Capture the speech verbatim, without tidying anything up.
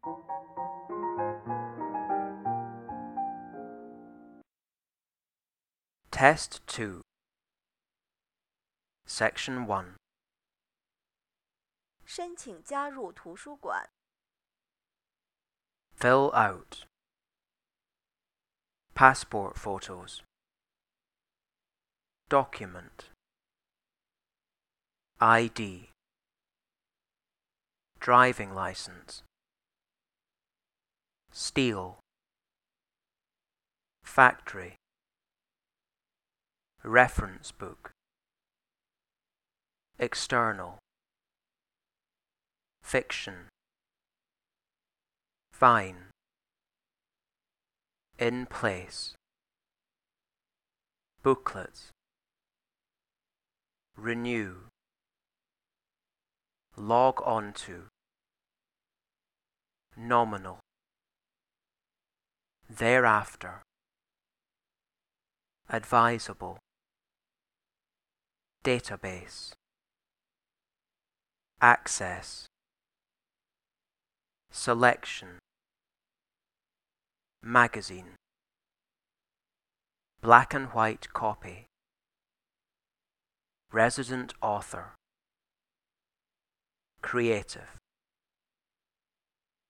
Test two. Section one. 申请加入图书馆。 Fill out. Passport photos. Document. I D. Driving license. Steel. Factory. Reference book. External. Fiction. Fine. In place. Booklets. Renew. Log on to. Nominal. Thereafter. Advisable. Database. Access. Selection. Magazine. Black and white copy. Resident author. Creative.